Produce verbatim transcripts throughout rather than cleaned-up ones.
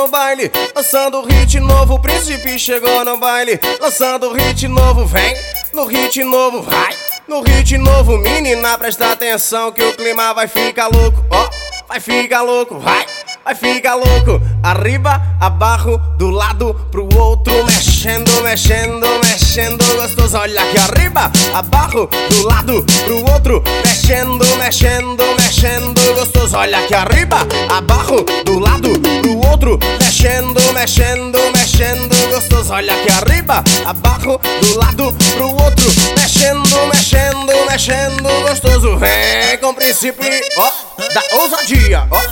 no baile, lançando hit novo. O príncipe chegou no baile, lançando hit novo. Vem, no hit novo, vai. No hit novo, menina, presta atenção que o clima vai ficar louco. Ó, oh, vai ficar louco, vai. Vai ficar louco, arriba, abaixo, do lado pro outro, mexendo, mexendo, mexendo, gostoso. Olha aqui, arriba, abaixo, do lado pro outro, mexendo, mexendo, mexendo, gostoso. Olha aqui, arriba, abaixo, do lado pro outro, mexendo, mexendo, mexendo, gostoso. Olha aqui, arriba, abaixo, do lado pro outro, mexendo, mexendo, mexendo, gostoso. Vem com o príncipe, ó, da ousadia, ó.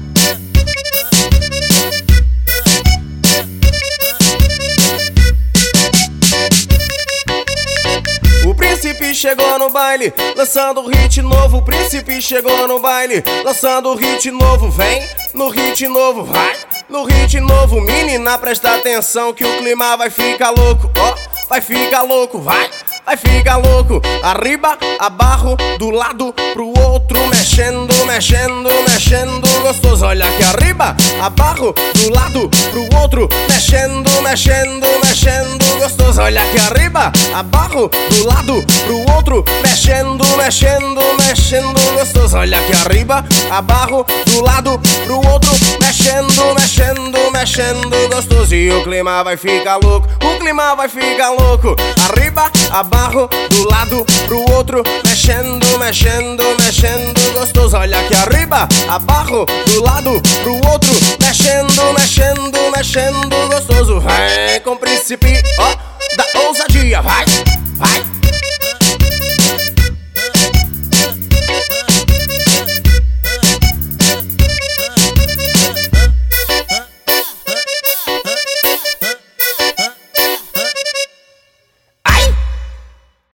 O príncipe chegou no baile, lançando hit novo. O príncipe chegou no baile, lançando hit novo. Vem, no hit novo, vai. No hit novo, menina, presta atenção que o clima vai ficar louco. Ó, oh, vai ficar louco, vai. Vai ficar louco, arriba, abaixo, do lado pro outro, mexendo, mexendo, mexendo, gostoso. Olha aqui, arriba, abaixo, do lado pro outro, mexendo, mexendo, mexendo, gostoso. Olha aqui, arriba, abaixo, do lado pro outro, mexendo, mexendo, mexendo, gostoso. Olha aqui, arriba, abaixo, do lado pro outro, mexendo, mexendo, mexendo, gostoso. E o clima vai ficar louco, o clima vai ficar louco, arriba, abaixo, do lado pro outro, mexendo, mexendo, mexendo, gostoso. Olha aqui, arriba, abaixo, do lado pro outro, mexendo, mexendo, mexendo, gostoso. Vem com o príncipe, ó, da ousadia, vai.